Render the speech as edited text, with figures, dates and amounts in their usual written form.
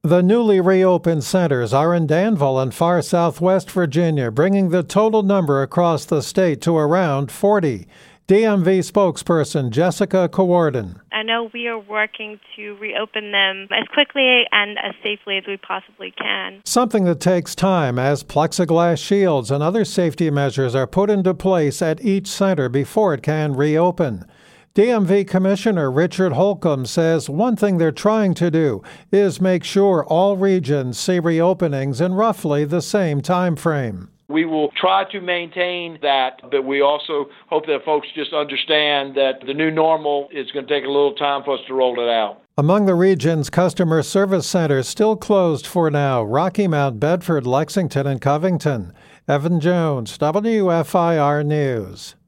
The newly reopened centers are in Danville and far southwest Virginia, bringing the total number across the state to around 40. DMV spokesperson Jessica Cowarden. I know we are working to reopen them as quickly and as safely as we possibly can. Something that takes time, as plexiglass shields and other safety measures are put into place at each center before it can reopen. DMV Commissioner Richard Holcomb says one thing they're trying to do is make sure all regions see reopenings in roughly the same time frame. We will try to maintain that, but we also hope that folks just understand that the new normal is going to take a little time for us to roll it out. Among the region's customer service centers still closed for now, Rocky Mount, Bedford, Lexington, and Covington. Evan Jones, WFIR News.